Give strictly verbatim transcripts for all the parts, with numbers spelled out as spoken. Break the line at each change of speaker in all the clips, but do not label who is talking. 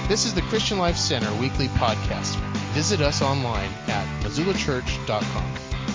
This is the Christian Life Center weekly podcast. Visit us online at missoula church dot com.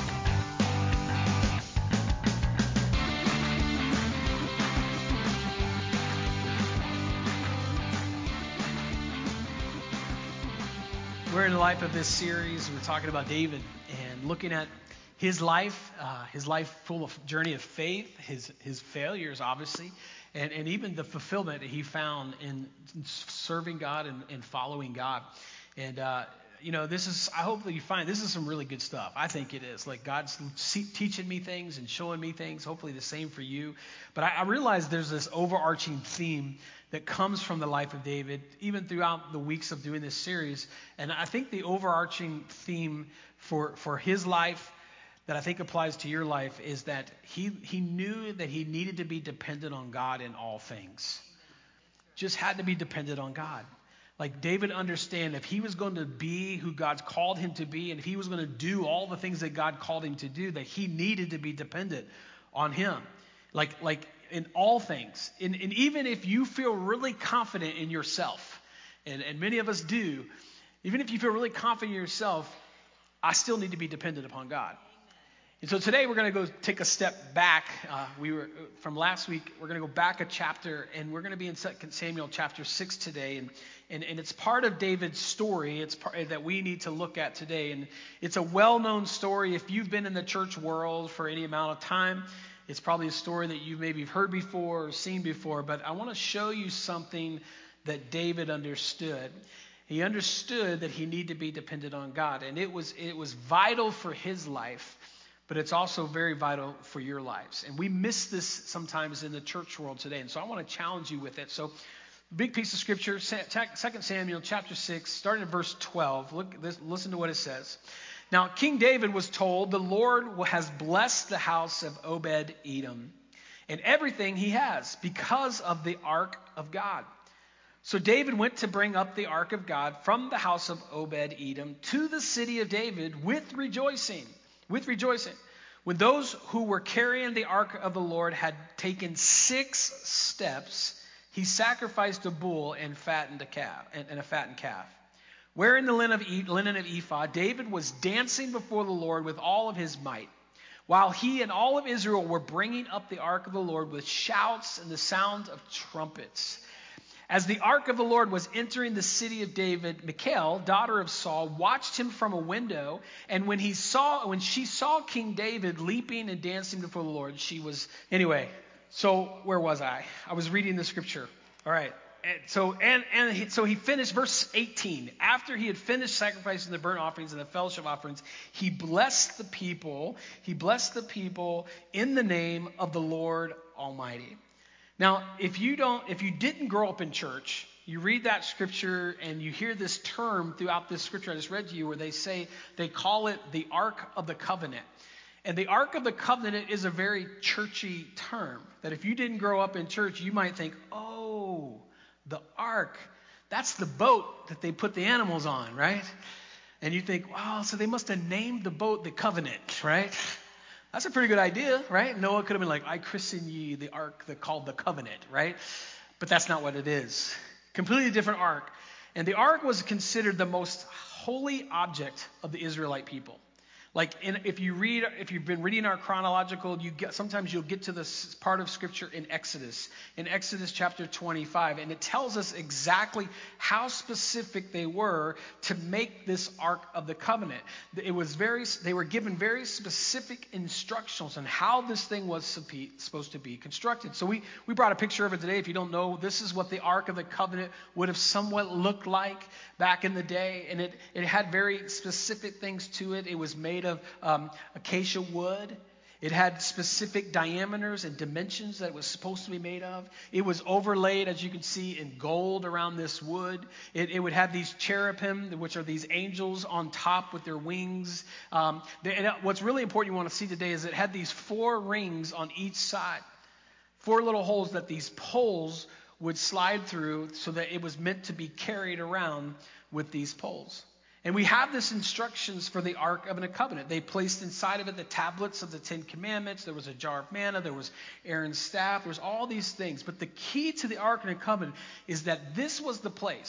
We're in the life of this series. We're talking about David and looking at his life, uh, his life full of journey of faith, his his failures, obviously, and, and even the fulfillment that he found in serving God and, and following God. And, uh, you know, this is, I hope that you find this is some really good stuff. I think it is. Like, God's teaching me things and showing me things, hopefully the same for you. But I, I realize there's this overarching theme that comes from the life of David, even throughout the weeks of doing this series. And I think the overarching theme for, for his life that I think applies to your life is that he he knew that he needed to be dependent on God in all things. Just had to be dependent on God. Like, David understand if he was going to be who God's called him to be, and if he was going to do all the things that God called him to do, that he needed to be dependent on him. Like, like in all things. And, and even if you feel really confident in yourself, and, and many of us do, even if you feel really confident in yourself, I still need to be dependent upon God. And so today we're going to go take a step back. Uh, we were from last week. We're going to go back a chapter, and we're going to be in Second Samuel chapter six today. And and, and it's part of David's story. It's part that we need to look at today. And it's a well-known story. If you've been in the church world for any amount of time, it's probably a story that you've maybe heard before or seen before. But I want to show you something that David understood. He understood that he needed to be dependent on God, and it was it was vital for his life. But it's also very vital for your lives. And we miss this sometimes in the church world today. And so I want to challenge you with it. So, big piece of scripture, Second Samuel chapter six, starting at verse twelve. Look, listen to what it says. Now, King David was told, the Lord has blessed the house of Obed-Edom and everything he has because of the ark of God. So David went to bring up the ark of God from the house of Obed-Edom to the city of David with rejoicing. With rejoicing, when those who were carrying the ark of the Lord had taken six steps, he sacrificed a bull and fattened a calf, and, and a fattened calf. Wearing the linen of, linen of ephod, David was dancing before the Lord with all of his might, while he and all of Israel were bringing up the ark of the Lord with shouts and the sound of trumpets. As the ark of the Lord was entering the city of David, Michal, daughter of Saul, watched him from a window. And when he saw, when she saw King David leaping and dancing before the Lord, she was, anyway, so where was I? I was reading the scripture. All right. And so, and, and he, so he finished verse eighteen. After he had finished sacrificing the burnt offerings and the fellowship offerings, he blessed the people. He blessed the people in the name of the Lord Almighty. Now, if you don't, if you didn't grow up in church, you read that scripture and you hear this term throughout this scripture I just read to you, where they say, they call it the Ark of the Covenant. And the Ark of the Covenant is a very churchy term that if you didn't grow up in church, you might think, oh, the Ark, that's the boat that they put the animals on, right? And you think, wow, so they must have named the boat the Covenant, right? That's a pretty good idea, right? Noah could have been like, I christen ye the ark that called the covenant, right? But that's not what it is. Completely different ark. And the ark was considered the most holy object of the Israelite people. Like, in, if you read, if you've been reading our chronological, you get sometimes you'll get to this part of scripture in Exodus, in Exodus chapter twenty-five, and it tells us exactly how specific they were to make this Ark of the Covenant. It was very, they were given very specific instructions on how this thing was supposed to be constructed. So we we brought a picture of it today. If you don't know, this is what the Ark of the Covenant would have somewhat looked like back in the day, and it it had very specific things to it. It was made of um, acacia wood. It had specific diameters and dimensions that it was supposed to be made of. It was overlaid, as you can see, in gold around this wood. It, it would have these cherubim, which are these angels on top with their wings. Um, they, and what's really important you want to see today is it had these four rings on each side, four little holes that these poles would slide through, so that it was meant to be carried around with these poles. And we have this instructions for the Ark of the Covenant. They placed inside of it the tablets of the Ten Commandments. There was a jar of manna. There was Aaron's staff. There was all these things. But the key to the Ark of the Covenant is that this was the place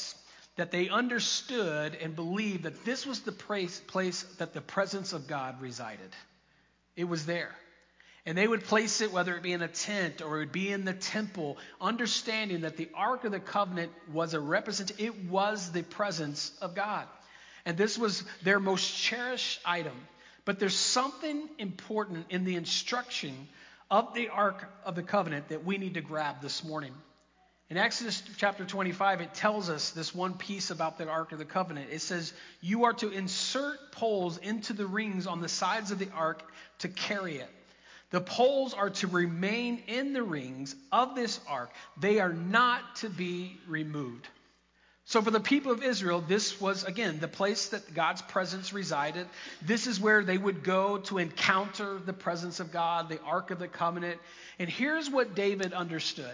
that they understood and believed that this was the place, place that the presence of God resided. It was there. And they would place it, whether it be in a tent or it would be in the temple, understanding that the Ark of the Covenant was a representation. It was the presence of God. And this was their most cherished item. But there's something important in the instruction of the Ark of the Covenant that we need to grab this morning. In Exodus chapter twenty-five, it tells us this one piece about the Ark of the Covenant. It says, you are to insert poles into the rings on the sides of the Ark to carry it. The poles are to remain in the rings of this Ark. They are not to be removed. So for the people of Israel, this was, again, the place that God's presence resided. This is where they would go to encounter the presence of God, the Ark of the Covenant. And here's what David understood.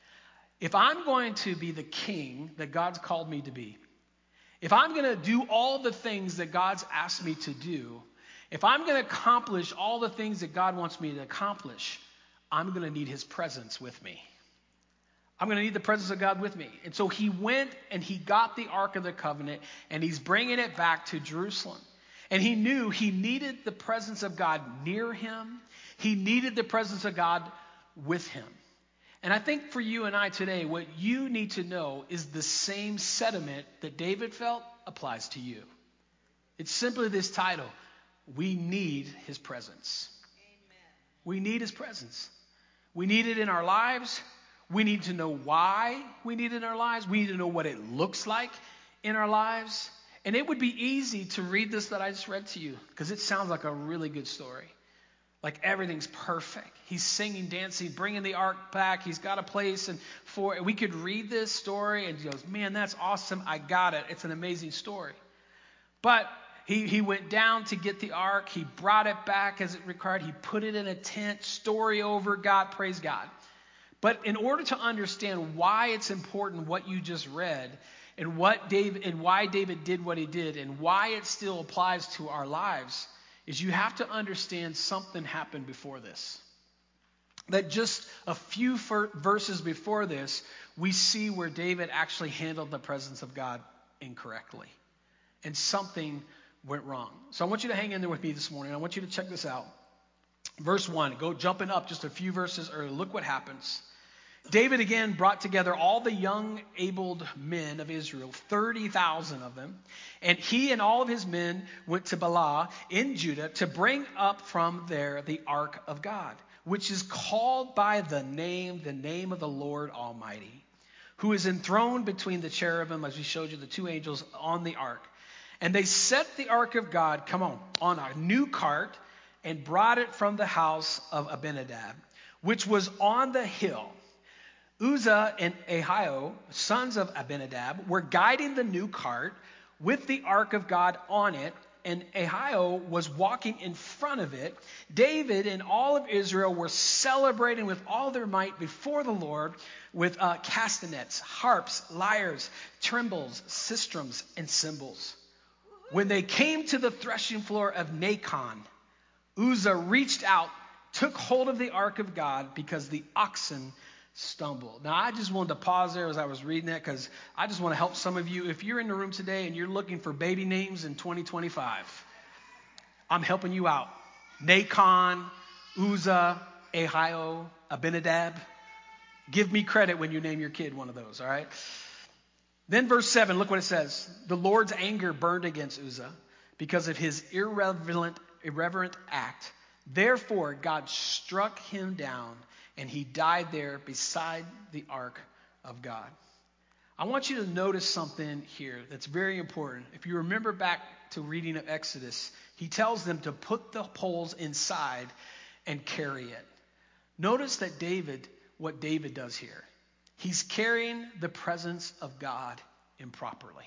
If I'm going to be the king that God's called me to be, if I'm going to do all the things that God's asked me to do, if I'm going to accomplish all the things that God wants me to accomplish, I'm going to need his presence with me. I'm going to need the presence of God with me. And so he went and he got the Ark of the Covenant and he's bringing it back to Jerusalem. And he knew he needed the presence of God near him. He needed the presence of God with him. And I think for you and I today, what you need to know is the same sentiment that David felt applies to you. It's simply this title. We need his presence. Amen. We need his presence. We need it in our lives. We need to know why we need it in our lives. We need to know what it looks like in our lives. And it would be easy to read this that I just read to you because it sounds like a really good story. Like everything's perfect. He's singing, dancing, bringing the ark back. He's got a place. And for we could read this story and he goes, man, that's awesome. I got it. It's an amazing story. But he, he went down to get the ark. He brought it back as it required. He put it in a tent. Story over. God, praise God. But in order to understand why it's important what you just read and what David and why David did what he did and why it still applies to our lives, is you have to understand something happened before this. That just a few verses before this, we see where David actually handled the presence of God incorrectly. And something went wrong. So I want you to hang in there with me this morning. I want you to check this out. Verse one, go jumping up just a few verses earlier. Look what happens. David again brought together all the young, abled men of Israel, thirty thousand of them, and he and all of his men went to Baalah in Judah to bring up from there the ark of God, which is called by the name, the name of the Lord Almighty, who is enthroned between the cherubim, as we showed you, the two angels on the ark. And they set the ark of God, come on, on a new cart and brought it from the house of Abinadab, which was on the hill. Uzzah and Ahio, sons of Abinadab, were guiding the new cart with the ark of God on it, and Ahio was walking in front of it. David and all of Israel were celebrating with all their might before the Lord with uh, castanets, harps, lyres, timbrels, sistrums, and cymbals. When they came to the threshing floor of Nacon, Uzzah reached out, took hold of the ark of God because the oxen stumble. Now, I just wanted to pause there as I was reading that because I just want to help some of you. If you're in the room today and you're looking for baby names in twenty twenty-five, I'm helping you out. Nacon, Uzzah, Ahio, Abinadab. Give me credit when you name your kid one of those, all right? Then verse seven, look what it says. The Lord's anger burned against Uzzah because of his irreverent, irreverent act. Therefore, God struck him down, and he died there beside the ark of God. I want you to notice something here that's very important. If you remember back to reading of Exodus, he tells them to put the poles inside and carry it. Notice that David, what David does here. He's carrying the presence of God improperly.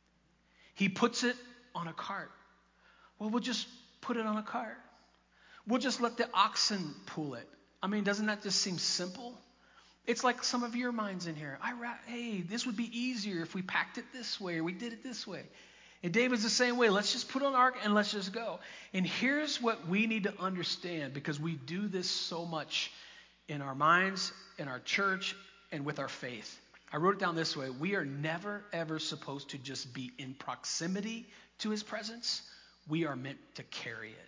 He puts it on a cart. Well, we'll just put it on a cart. We'll just let the oxen pull it. I mean, doesn't that just seem simple? It's like some of your minds in here. I ra- hey, this would be easier if we packed it this way or we did it this way. And David's the same way. Let's just put on the ark and let's just go. And here's what we need to understand, because we do this so much in our minds, in our church, and with our faith. I wrote it down this way. We are never, ever supposed to just be in proximity to his presence. We are meant to carry it.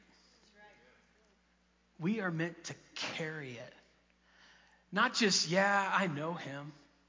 We are meant to carry it. Not just, yeah, I know him.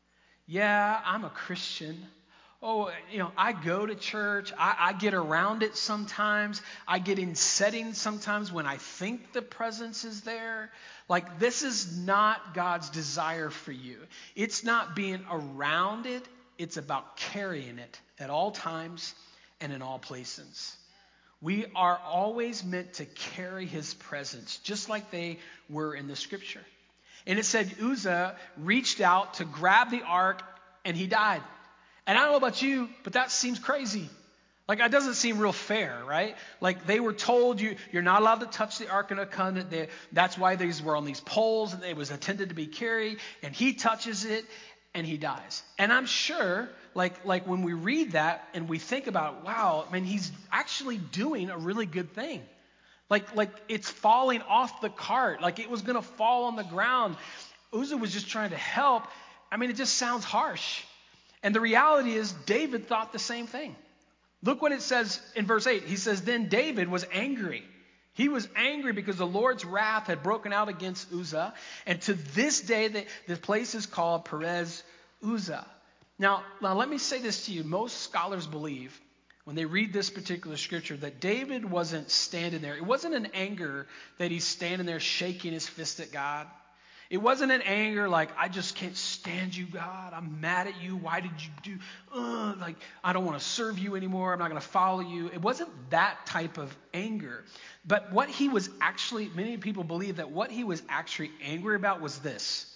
Yeah, I'm a Christian. Oh, you know, I go to church. I, I get around it sometimes. I get in settings sometimes when I think the presence is there. Like, this is not God's desire for you. It's not being around it. It's about carrying it at all times and in all places. We are always meant to carry his presence, just like they were in the scripture. And it said Uzzah reached out to grab the ark and he died. And I don't know about you, but that seems crazy. Like, that doesn't seem real fair, right? Like, they were told you, you're not allowed to touch the Ark of the Covenant. They, that's why these were on these poles and it was intended to be carried. And he touches it and he dies. And I'm sure, like, like when we read that and we think about, wow, I mean, he's actually doing a really good thing. Like, like it's falling off the cart. Like, it was going to fall on the ground. Uzzah was just trying to help. I mean, it just sounds harsh. And the reality is David thought the same thing. Look what it says in verse eight. He says, then David was angry. He was angry because the Lord's wrath had broken out against Uzzah. And to this day, the, the place is called Perez Uzzah. Now, now, let me say this to you. Most scholars believe, when they read this particular scripture, that David wasn't standing there. It wasn't an anger that he's standing there shaking his fist at God. It wasn't an anger like, I just can't stand you, God. I'm mad at you. Why did you do, uh, like, I don't want to serve you anymore. I'm not going to follow you. It wasn't that type of anger. But what he was actually, many people believe that what he was actually angry about was this.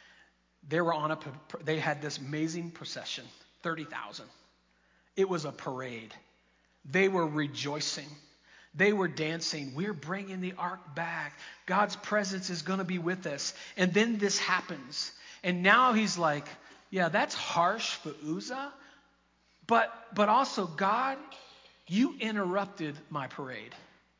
They were on a, they had this amazing procession, thirty thousand. It was a parade. They were rejoicing. They were dancing. We're bringing the ark back. God's presence is going to be with us. And then this happens. And now he's like, yeah, that's harsh for Uzzah. But, but also, God, you interrupted my parade.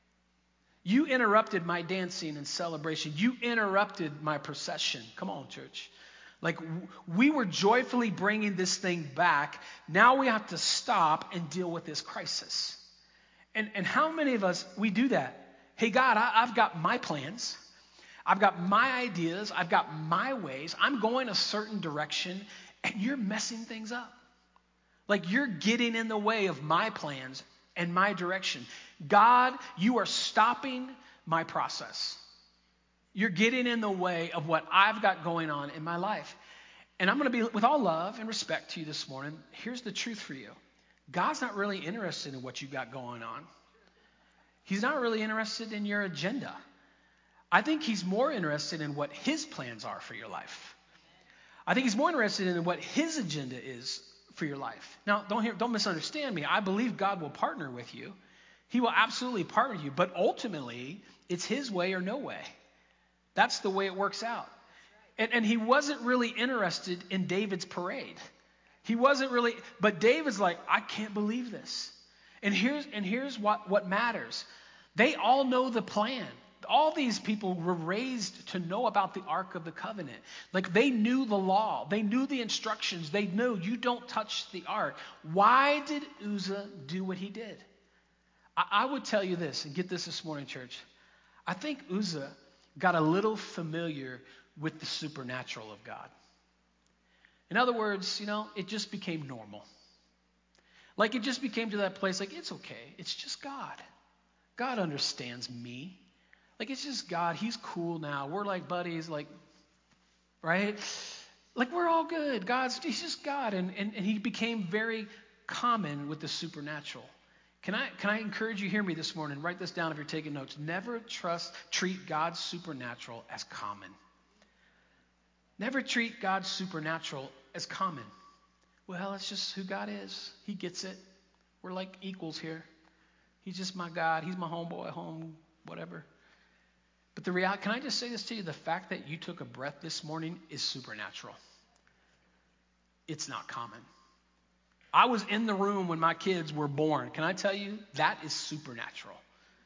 You interrupted my dancing and celebration. You interrupted my procession. Come on, church. Like, we were joyfully bringing this thing back. Now we have to stop and deal with this crisis. And, and how many of us, we do that? Hey, God, I, I've got my plans. I've got my ideas. I've got my ways. I'm going a certain direction, and you're messing things up. Like, you're getting in the way of my plans and my direction. God, you are stopping my process. You're getting in the way of what I've got going on in my life. And I'm going to be, with all love and respect to you this morning, here's the truth for you. God's not really interested in what you've got going on. He's not really interested in your agenda. I think he's more interested in what his plans are for your life. I think he's more interested in what his agenda is for your life. Now, don't hear, don't misunderstand me. I believe God will partner with you. He will absolutely partner you. But ultimately, it's his way or no way. That's the way it works out. And, and he wasn't really interested in David's parade. He wasn't really, but David's like, I can't believe this. And here's and here's what, what matters. They all know the plan. All these people were raised to know about the Ark of the Covenant. Like, they knew the law. They knew the instructions. They knew you don't touch the Ark. Why did Uzzah do what he did? I, I would tell you this, and get this this morning, church. I think Uzzah got a little familiar with the supernatural of God. In other words, you know, it just became normal. Like, it just became to that place, like, it's okay. It's just God. God understands me. Like, it's just God. He's cool now. We're like buddies, like, right? Like, we're all good. God's, he's just God. And, and, and he became very common with the supernatural. Can I, can I encourage you, hear me this morning, write this down if you're taking notes. Never trust, treat God's supernatural as common. Never treat God's supernatural as common. Well, it's just who God is. He gets it. We're like equals here. He's just my God. He's my homeboy, home, whatever. But the reality, can I just say this to you? The fact that you took a breath this morning is supernatural. It's not common. I was in the room when my kids were born. Can I tell you? That is supernatural.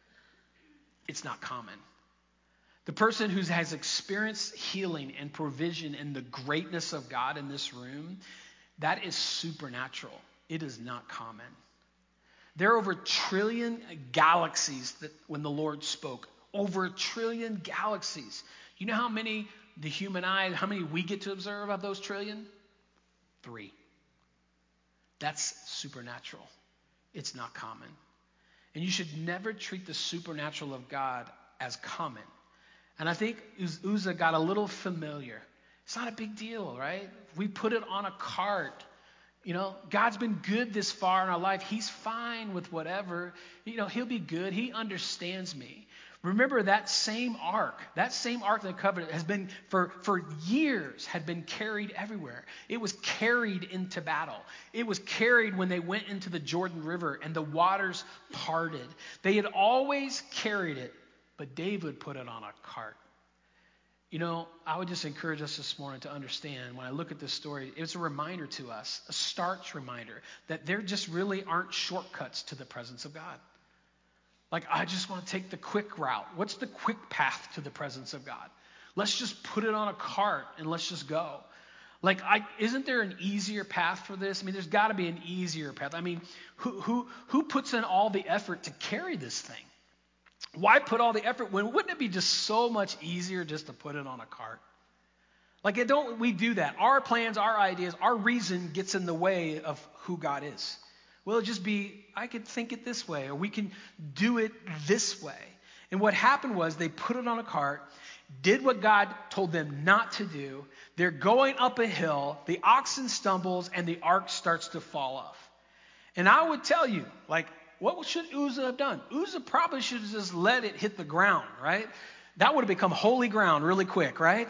It's not common. The person who has experienced healing and provision and the greatness of God in this room, That is supernatural. It is not common. There are over a trillion galaxies that when the Lord spoke, over a trillion galaxies. You know how many the human eye, how many we get to observe of those trillion? Three. That's supernatural. It's not common. And you should never treat the supernatural of God as common. And I think Uzzah got a little familiar. It's not a big deal, right? We put it on a cart. You know, God's been good this far in our life. He's fine with whatever. You know, he'll be good. He understands me. Remember that same ark, that same ark of the covenant has been for, for years had been carried everywhere. It was carried into battle. It was carried when they went into the Jordan River and the waters parted. They had always carried it, but David put it on a cart. You know, I would just encourage us this morning to understand when I look at this story, it's a reminder to us, a starch reminder, that there just really aren't shortcuts to the presence of God. Like, I just want to take the quick route. What's the quick path to the presence of God? Let's just put it on a cart and let's just go. Like, I, isn't there an easier path for this? I mean, there's got to be an easier path. I mean, who who who puts in all the effort to carry this thing? Why put all the effort when wouldn't it be just so much easier just to put it on a cart? Like, it don't we do that? Our plans, our ideas, our reason gets in the way of who God is. Well, it'll just be, I could think it this way, or we can do it this way. And what happened was they put it on a cart, did what God told them not to do. They're going up a hill, the oxen stumbles, and the ark starts to fall off. And I would tell you, like, what should Uzzah have done? Uzzah probably should have just let it hit the ground, right? That would have become holy ground really quick, right?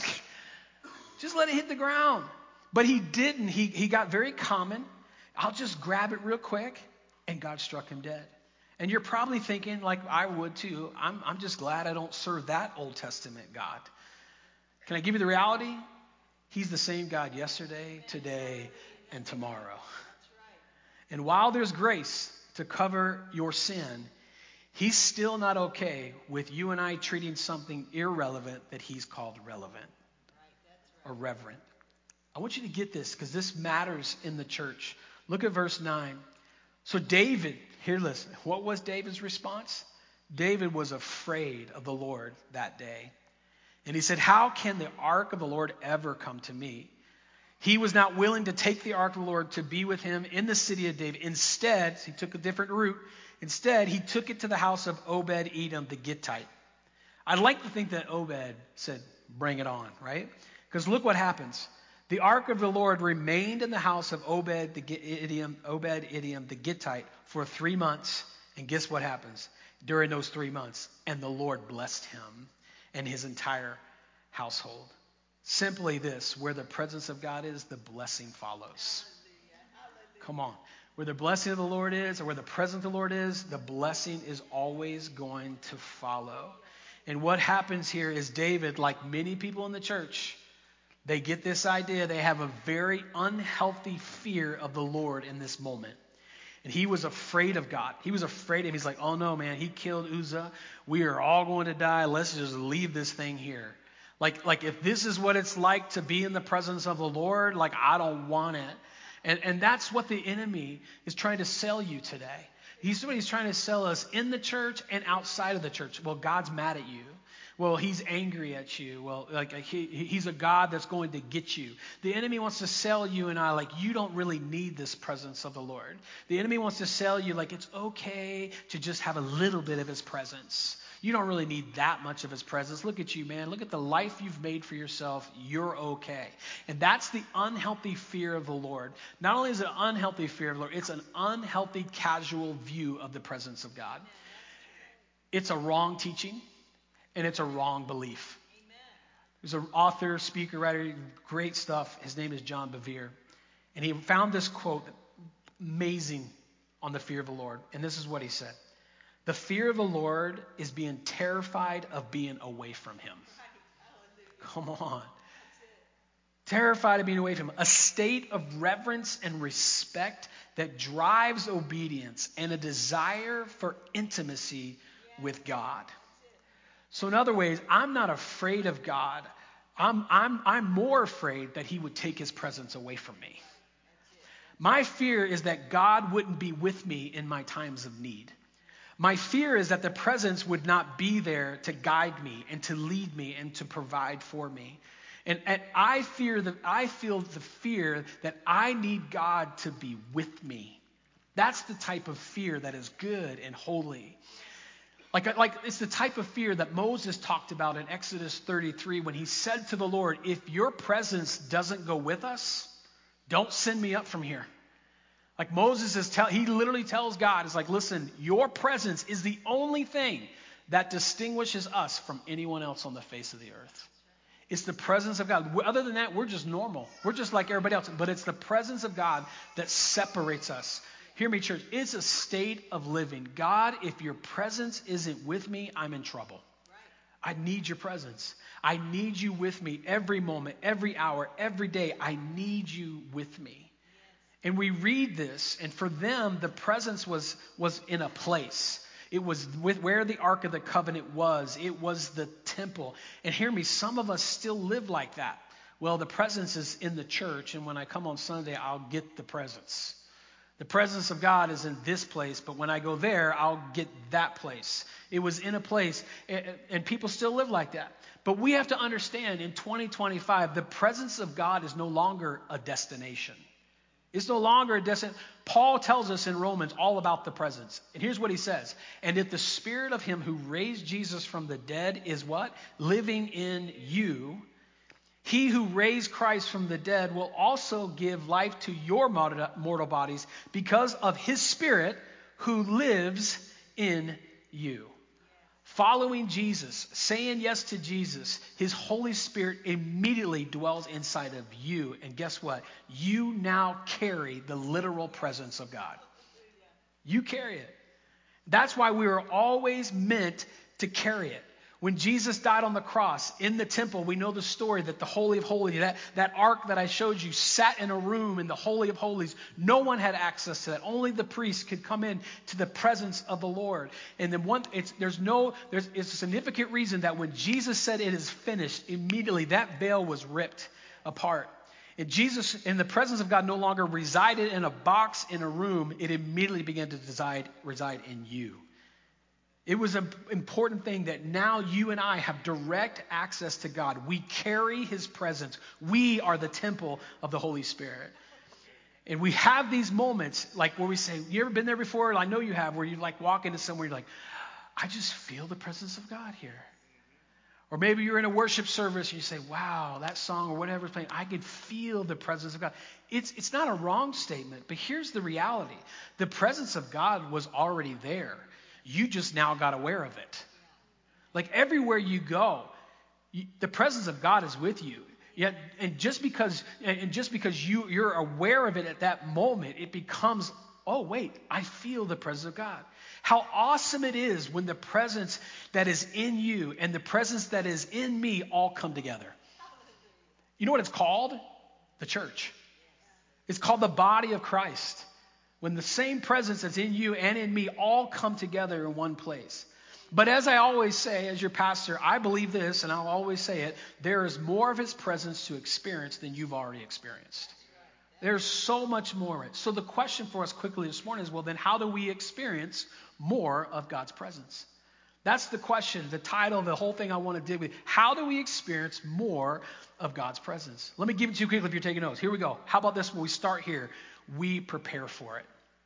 Just let it hit the ground. But he didn't. He, he got very common. I'll just grab it real quick. And God struck him dead. And you're probably thinking, like I would too, I'm, I'm just glad I don't serve that Old Testament God. Can I give you the reality? He's the same God yesterday, today, and tomorrow. And while there's grace to cover your sin, he's still not okay with you and I treating something irrelevant that he's called relevant or reverent. I want you to get this because this matters in the church. Look at verse nine. So David, here listen, what was David's response? David was afraid of the Lord that day. And he said, how can the ark of the Lord ever come to me? He was not willing to take the ark of the Lord to be with him in the city of David. Instead, he took a different route. Instead, he took it to the house of Obed-Edom the Gittite. I'd like to think that Obed said, bring it on, right? Because look what happens. The ark of the Lord remained in the house of Obed the Edom, Obed-Edom the Gittite for three months. And guess what happens during those three months? And the Lord blessed him and his entire household. Simply this, where the presence of God is, the blessing follows. Come on. Where the blessing of the Lord is, or where the presence of the Lord is, the blessing is always going to follow. And what happens here is David, like many people in the church, they get this idea. They have a very unhealthy fear of the Lord in this moment. And he was afraid of God. He was afraid of him. He's like, oh no, man, he killed Uzzah. We are all going to die. Let's just leave this thing here. Like, like if this is what it's like to be in the presence of the Lord, like I don't want it. And, and that's what the enemy is trying to sell you today. He's what he's trying to sell us in the church and outside of the church. Well, God's mad at you. Well, he's angry at you. Well, like he, he's a God that's going to get you. The enemy wants to sell you and I like you don't really need this presence of the Lord. The enemy wants to sell you like it's okay to just have a little bit of his presence. You don't really need that much of his presence. Look at you, man. Look at the life you've made for yourself. You're okay. And that's the unhealthy fear of the Lord. Not only is it an unhealthy fear of the Lord, it's an unhealthy casual view of the presence of God. It's a wrong teaching. And it's a wrong belief. Amen. There's an author, speaker, writer, great stuff. His name is John Bevere. And he found this quote amazing on the fear of the Lord. And this is what he said. The fear of the Lord is being terrified of being away from him. Come on. Terrified of being away from him. A state of reverence and respect that drives obedience and a desire for intimacy with God. So in other ways, I'm not afraid of God. I'm, I'm, I'm more afraid that he would take his presence away from me. My fear is that God wouldn't be with me in my times of need. My fear is that the presence would not be there to guide me and to lead me and to provide for me. And, and I fear that I feel the fear that I need God to be with me. That's the type of fear that is good and holy. Like, like it's the type of fear that Moses talked about in Exodus thirty-three when he said to the Lord, if your presence doesn't go with us, don't send me up from here. Like Moses is tell, he literally tells God, it's like, listen, your presence is the only thing that distinguishes us from anyone else on the face of the earth. It's the presence of God. Other than that, we're just normal. We're just like everybody else. But it's the presence of God that separates us. Hear me, church. It's a state of living. God, if your presence isn't with me, I'm in trouble. I need your presence. I need you with me every moment, every hour, every day. I need you with me. And we read this, and for them, the presence was, was in a place. It was with where the Ark of the Covenant was. It was the temple. And hear me, some of us still live like that. Well, the presence is in the church, and when I come on Sunday, I'll get the presence. The presence of God is in this place, but when I go there, I'll get that place. It was in a place, and people still live like that. But we have to understand, in twenty twenty-five, the presence of God is no longer a destination. It's no longer a destination. Paul tells us in Romans all about the presence. And here's what he says. And if the spirit of him who raised Jesus from the dead is what? Living in you, he who raised Christ from the dead will also give life to your mortal bodies because of his spirit who lives in you. Following Jesus, saying yes to Jesus, his Holy Spirit immediately dwells inside of you. And guess what? You now carry the literal presence of God. You carry it. That's why we were always meant to carry it. When Jesus died on the cross in the temple, we know the story that the Holy of Holies, that, that ark that I showed you, sat in a room in the Holy of Holies. No one had access to that. Only the priest could come in to the presence of the Lord. And then one, it's, there's no, there's it's a significant reason that when Jesus said it is finished, immediately that veil was ripped apart. And Jesus, in the presence of God, no longer resided in a box in a room. It immediately began to reside, reside in you. It was an important thing that now you and I have direct access to God. We carry his presence. We are the temple of the Holy Spirit. And we have these moments like where we say, you ever been there before? I know you have, where you like walk into somewhere, you're like, I just feel the presence of God here. Or maybe you're in a worship service and you say, wow, that song or whatever is playing, I can feel the presence of God. It's, it's not a wrong statement, but here's the reality. The presence of God was already there. You just now got aware of it. Like everywhere you go, you, the presence of God is with you. Yet, and just because, and just because you, you're aware of it at that moment, it becomes, oh wait, I feel the presence of God. How awesome it is when the presence that is in you and the presence that is in me all come together. You know what it's called? The church. It's called the body of Christ. When the same presence that's in you and in me all come together in one place. But as I always say, as your pastor, I believe this, and I'll always say it, there is more of his presence to experience than you've already experienced. There's so much more of it. So the question for us quickly this morning is, well, then how do we experience more of God's presence? That's the question, the title of the whole thing I want to dig with. How do we experience more of God's presence? Let me give it to you quickly if you're taking notes. Here we go. How about this when we start here? We prepare for it.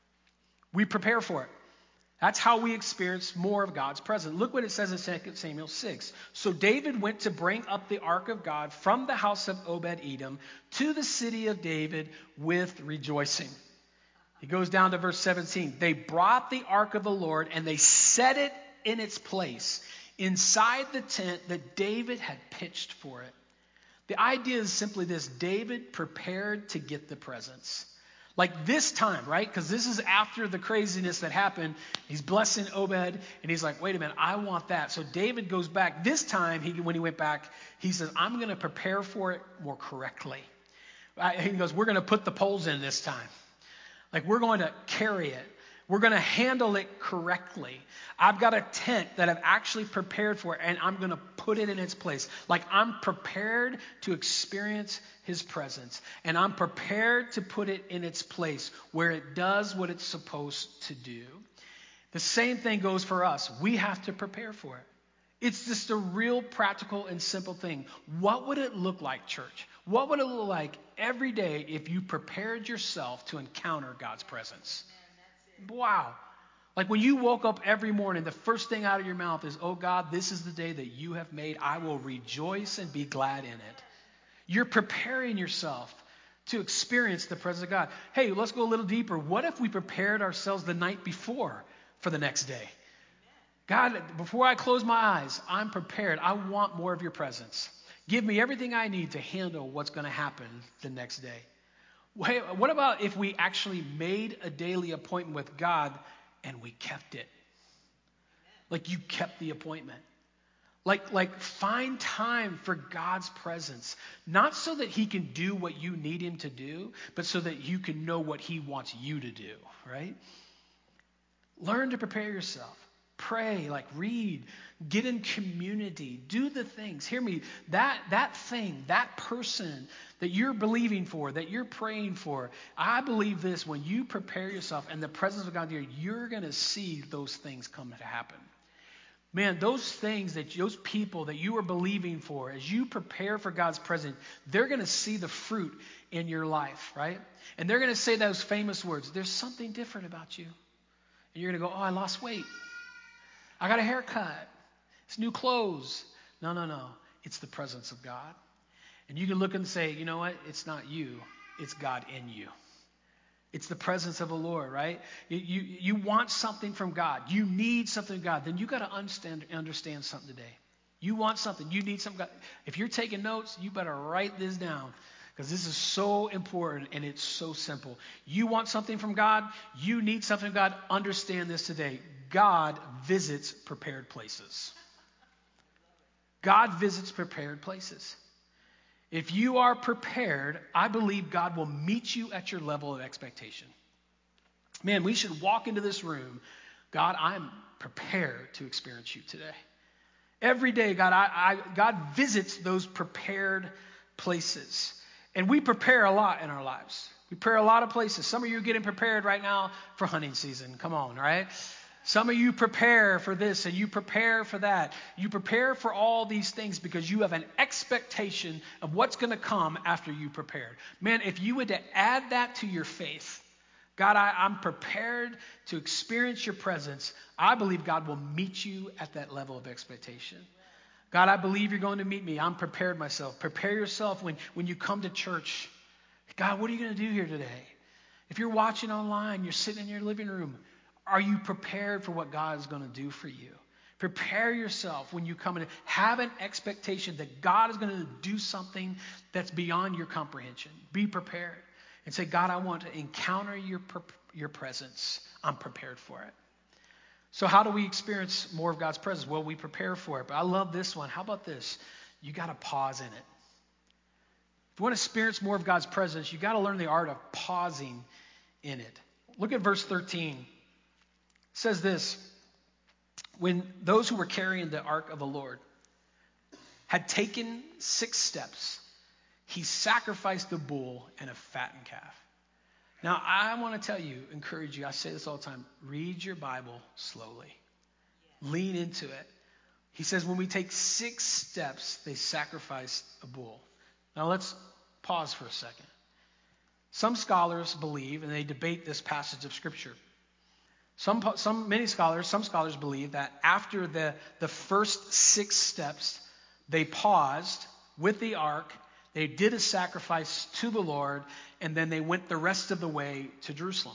We prepare for it. That's how we experience more of God's presence. Look what it says in Second Samuel six. So David went to bring up the ark of God from the house of Obed-Edom to the city of David with rejoicing. He goes down to verse seventeen. They brought the ark of the Lord and they set it in its place inside the tent that David had pitched for it. The idea is simply this. David prepared to get the presence. Like this time, right? Because this is after the craziness that happened. He's blessing Obed, and he's like, wait a minute, I want that. So David goes back. This time, he, when he went back, he says, I'm going to prepare for it more correctly. He goes, we're going to put the poles in this time. Like, we're going to carry it. We're going to handle it correctly. I've got a tent that I've actually prepared for, and I'm going to put it in its place. Like I'm prepared to experience his presence. And I'm prepared to put it in its place where it does what it's supposed to do. The same thing goes for us. We have to prepare for it. It's just a real practical and simple thing. What would it look like, church? What would it look like every day if you prepared yourself to encounter God's presence? Wow. Like when you woke up every morning, the first thing out of your mouth is, oh God, this is the day that you have made. I will rejoice and be glad in it. You're preparing yourself to experience the presence of God. Hey, let's go a little deeper. What if we prepared ourselves the night before for the next day? God, before I close my eyes, I'm prepared. I want more of your presence. Give me everything I need to handle what's going to happen the next day. Hey, what about if we actually made a daily appointment with God and we kept it? Like you kept the appointment. Like, like find time for God's presence. Not so that he can do what you need him to do, but so that you can know what he wants you to do, right? Learn to prepare yourself. Pray, like read, get in community, do the things. Hear me, that that thing, that person that you're believing for, that you're praying for, I believe this, when you prepare yourself and the presence of God there, you're going to see those things come to happen. Man, those things, that those people that you are believing for, as you prepare for God's presence, they're going to see the fruit in your life, right? And they're going to say those famous words, there's something different about you. And you're going to go, oh, I lost weight. I got a haircut. It's new clothes. No, no, no. It's the presence of God. And you can look and say, you know what? It's not you. It's God in you. It's the presence of the Lord, right? You, you, you want something from God. You need something from God. Then you got to understand, understand something today. You want something. You need something. If you're taking notes, you better write this down. Because this is so important and it's so simple. You want something from God. You need something from God. Understand this today. God visits prepared places. God visits prepared places. If you are prepared, I believe God will meet you at your level of expectation. Man, we should walk into this room. God, I'm prepared to experience you today. Every day, God, I, I, God visits those prepared places. And we prepare a lot in our lives. We prepare a lot of places. Some of you are getting prepared right now for hunting season. Come on, right? Some of you prepare for this and you prepare for that. You prepare for all these things because you have an expectation of what's going to come after you prepared. Man, if you were to add that to your faith, God, I, I'm prepared to experience your presence. I believe God will meet you at that level of expectation. God, I believe you're going to meet me. I'm prepared myself. Prepare yourself when, when you come to church. God, what are you going to do here today? If you're watching online, you're sitting in your living room, are you prepared for what God is going to do for you? Prepare yourself when you come in. Have an expectation that God is going to do something that's beyond your comprehension. Be prepared and say, God, I want to encounter your, your presence. I'm prepared for it. So how do we experience more of God's presence? Well, we prepare for it. But I love this one. How about this? You got to pause in it. If you want to experience more of God's presence, you got to learn the art of pausing in it. Look at verse thirteen. It says this, when those who were carrying the ark of the Lord had taken six steps, he sacrificed the bull and a fattened calf. Now, I want to tell you, encourage you, I say this all the time, read your Bible slowly. Lean into it. He says when we take six steps, they sacrifice a bull. Now, let's pause for a second. Some scholars believe, and they debate this passage of Scripture, Some, some, many scholars, some scholars believe that after the, the first six steps, they paused with the ark, they did a sacrifice to the Lord, and then they went the rest of the way to Jerusalem.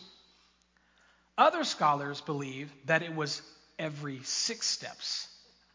Other scholars believe that it was every six steps.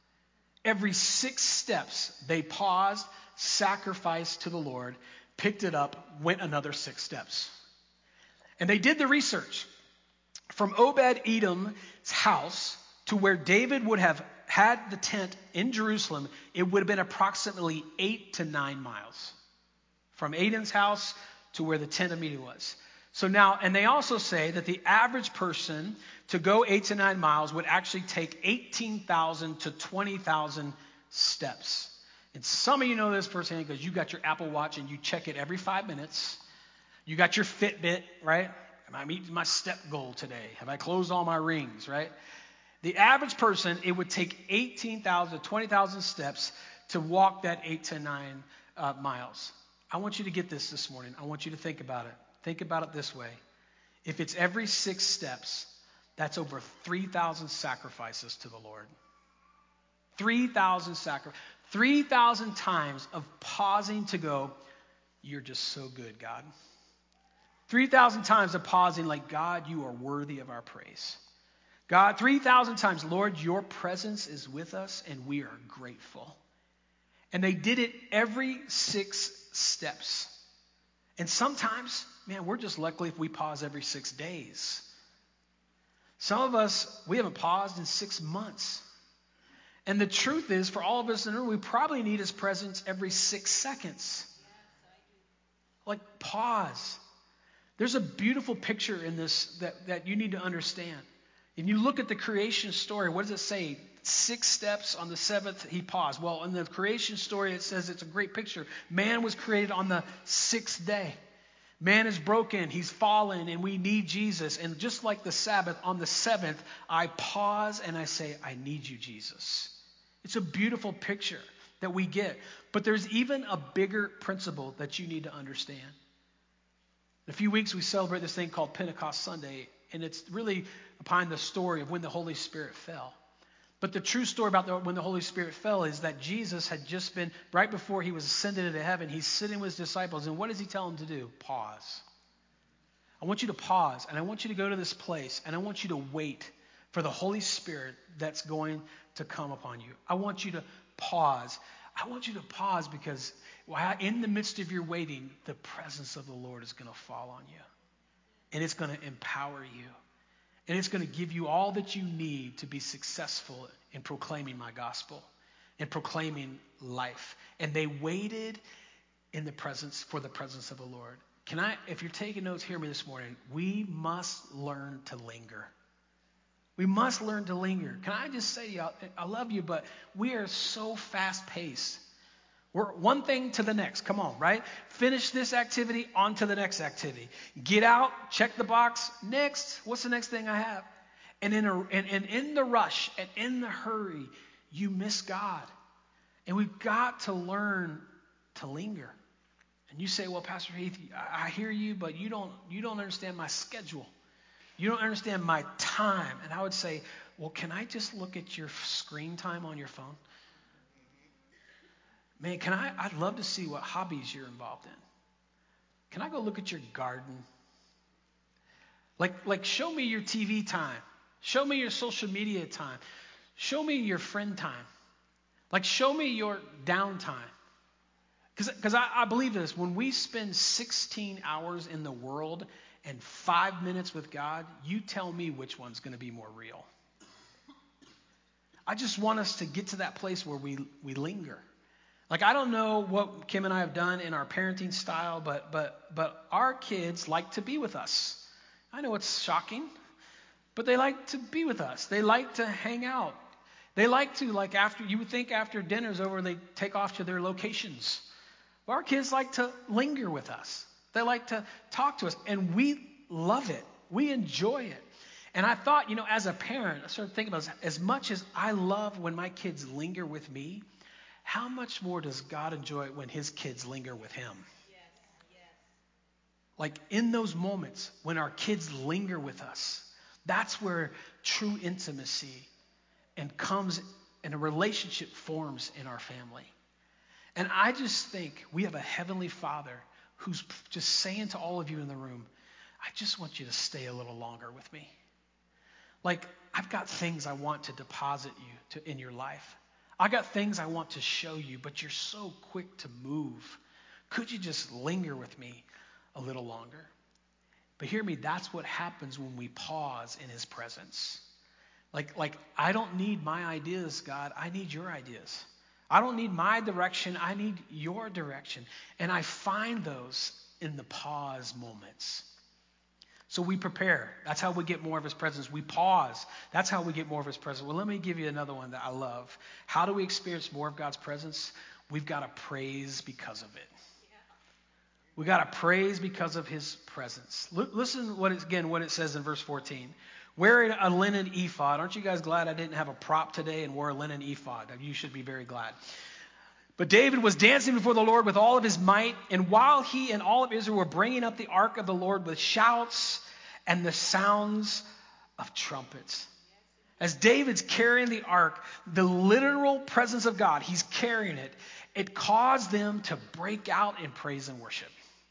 Every six steps, they paused, sacrificed to the Lord, picked it up, went another six steps. And they did the research. From Obed-Edom's house to where David would have had the tent in Jerusalem, it would have been approximately eight to nine miles. From Edom's house to where the tent of meeting was. So now, and they also say that the average person to go eight to nine miles would actually take eighteen thousand to twenty thousand steps. And some of you know this firsthand because you got your Apple Watch and you check it every five minutes. You got your Fitbit, right? Am I meeting my step goal today? Have I closed all my rings, right? The average person, it would take eighteen thousand, twenty thousand steps to walk that eight to nine uh, miles. I want you to get this this morning. I want you to think about it. Think about it this way. If it's every six steps, that's over three thousand sacrifices to the Lord. three thousand sacrifices. three thousand times of pausing to go, you're just so good, God. three thousand times of pausing like, God, you are worthy of our praise. God, three thousand times, Lord, your presence is with us and we are grateful. And they did it every six steps. And sometimes, man, we're just lucky if we pause every six days. Some of us, we haven't paused in six months. And the truth is, for all of us in the room, we probably need his presence every six seconds. Like, pause. There's a beautiful picture in this that, that you need to understand. If you look at the creation story, what does it say? Six steps, on the seventh, he paused. Well, in the creation story, it says it's a great picture. Man was created on the sixth day. Man is broken, he's fallen, and we need Jesus. And just like the Sabbath, on the seventh, I pause and I say, I need you, Jesus. It's a beautiful picture that we get. But there's even a bigger principle that you need to understand. In a few weeks, we celebrate this thing called Pentecost Sunday, and it's really upon the story of when the Holy Spirit fell. But the true story about the, when the Holy Spirit fell is that Jesus had just been, right before he was ascended into heaven, he's sitting with his disciples, and what does he tell them to do? Pause. I want you to pause, and I want you to go to this place, and I want you to wait for the Holy Spirit that's going to come upon you. I want you to pause. I want you to pause because while in the midst of your waiting, the presence of the Lord is going to fall on you, and it's going to empower you. And it's going to give you all that you need to be successful in proclaiming my gospel and proclaiming life. And they waited in the presence for the presence of the Lord. Can I, if you're taking notes, hear me this morning. We must learn to linger. We must learn to linger. Can I just say to you, I love you, but we are so fast-paced. We're one thing to the next. Come on, right? Finish this activity, on to the next activity. Get out, check the box. Next, what's the next thing I have? And in, a, and, and in the rush and in the hurry, you miss God. And we've got to learn to linger. And you say, well, Pastor Heath, I, I hear you, but you don't, you don't understand my schedule. You don't understand my time. And I would say, well, can I just look at your screen time on your phone? Man, can I, I'd love to see what hobbies you're involved in. Can I go look at your garden? Like, like show me your T V time. Show me your social media time. Show me your friend time. Like, show me your downtime. Because I, I believe this. When we spend sixteen hours in the world and five minutes with God, you tell me which one's going to be more real. I just want us to get to that place where we, we linger. Like, I don't know what Kim and I have done in our parenting style, but but but our kids like to be with us. I know it's shocking, but they like to be with us. They like to hang out. They like to, like after, you would think after dinner's over, they take off to their locations. But our kids like to linger with us. They like to talk to us, and we love it. We enjoy it. And I thought, you know, as a parent, I started thinking about this. As much as I love when my kids linger with me, how much more does God enjoy it when his kids linger with him? Yes, yes. Like in those moments when our kids linger with us, that's where true intimacy and comes and a relationship forms in our family. And I just think we have a heavenly Father who's just saying to all of you in the room, I just want you to stay a little longer with me. Like, I've got things I want to deposit you to in your life. I got things I want to show you, but you're so quick to move. Could you just linger with me a little longer? But hear me, that's what happens when we pause in his presence. Like, like I don't need my ideas, God. I need your ideas. I don't need my direction. I need your direction. And I find those in the pause moments. So we prepare. That's how we get more of his presence. We pause. That's how we get more of his presence. Well, let me give you another one that I love. How do we experience more of God's presence? We've got to praise because of it. We've got to praise because of his presence. L- listen what it, again what it says in verse fourteen. Wearing a linen ephod. Aren't you guys glad I didn't have a prop today and wore a linen ephod? You should be very glad. But David was dancing before the Lord with all of his might, and while he and all of Israel were bringing up the ark of the Lord with shouts and the sounds of trumpets. As David's carrying the ark, the literal presence of God, he's carrying it, it caused them to break out in praise and worship.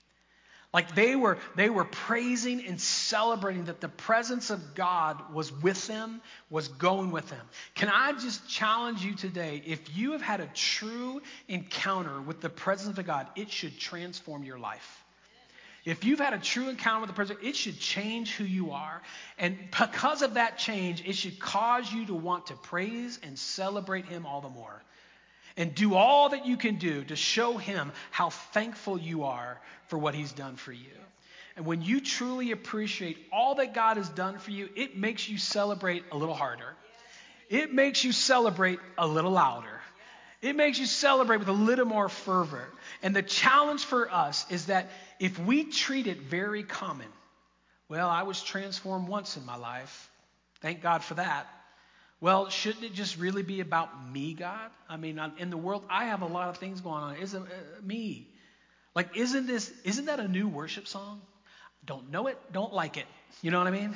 Like they were, they were praising and celebrating that the presence of God was with them, was going with them. Can I just challenge you today, if you have had a true encounter with the presence of God, it should transform your life. If you've had a true encounter with the presence, it should change who you are. And because of that change, it should cause you to want to praise and celebrate him all the more. And do all that you can do to show him how thankful you are for what he's done for you. And when you truly appreciate all that God has done for you, it makes you celebrate a little harder. It makes you celebrate a little louder. It makes you celebrate with a little more fervor. And the challenge for us is that if we treat it very common, well, I was transformed once in my life. Thank God for that. Well, shouldn't it just really be about me, God? I mean, in the world, I have a lot of things going on. Isn't uh, me? Like, isn't this, isn't that a new worship song? Don't know it, don't like it. You know what I mean?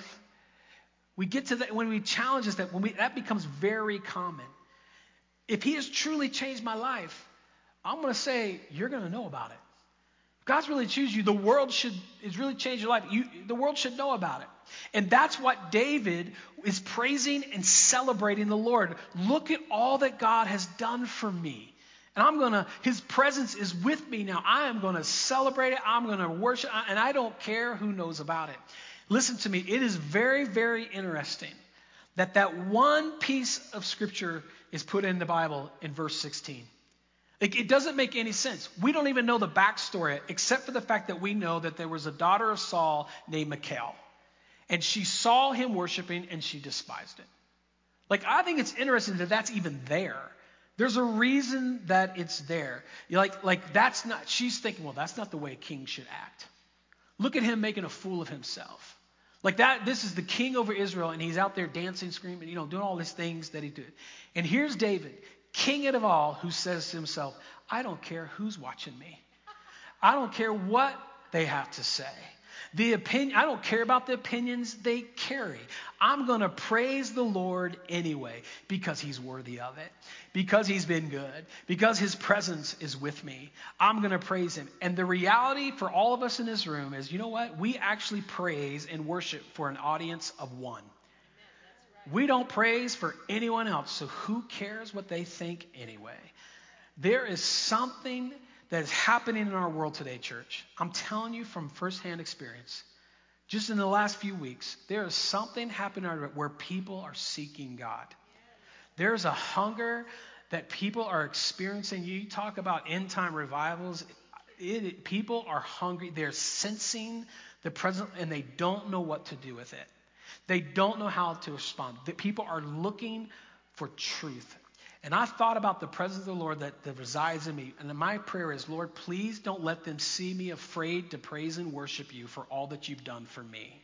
We get to that when we challenge us that when we that becomes very common. If he has truly changed my life, I'm going to say you're going to know about it. If God's really changed you, the world should is really changed your life. You, the world should know about it. And that's what David is praising and celebrating the Lord. Look at all that God has done for me. And I'm going to, his presence is with me now. I am going to celebrate it. I'm going to worship. And I don't care who knows about it. Listen to me. It is very, very interesting that that one piece of scripture is put in the Bible in verse sixteen. It, it doesn't make any sense. We don't even know the backstory, except for the fact that we know that there was a daughter of Saul named Michal. And she saw him worshiping and she despised it. Like, I think it's interesting that that's even there. There's a reason that it's there. You're like, like that's not, she's thinking, well, that's not the way a king should act. Look at him making a fool of himself. Like that, this is the king over Israel, and he's out there dancing, screaming, you know, doing all these things that he did. And here's David, king of all, who says to himself, I don't care who's watching me. I don't care what they have to say. The opinion, I don't care about the opinions they carry. I'm going to praise the Lord anyway because he's worthy of it, because he's been good, because his presence is with me. I'm going to praise him. And the reality for all of us in this room is, you know what? We actually praise and worship for an audience of one. We don't praise for anyone else, so who cares what they think anyway? There is something that is happening in our world today, church. I'm telling you from firsthand experience. Just in the last few weeks, there is something happening where people are seeking God. There's a hunger that people are experiencing. You talk about end-time revivals. It, it, people are hungry. They're sensing the presence, and they don't know what to do with it. They don't know how to respond. The people are looking for truth. And I thought about the presence of the Lord that, that resides in me. And my prayer is, Lord, please don't let them see me afraid to praise and worship you for all that you've done for me.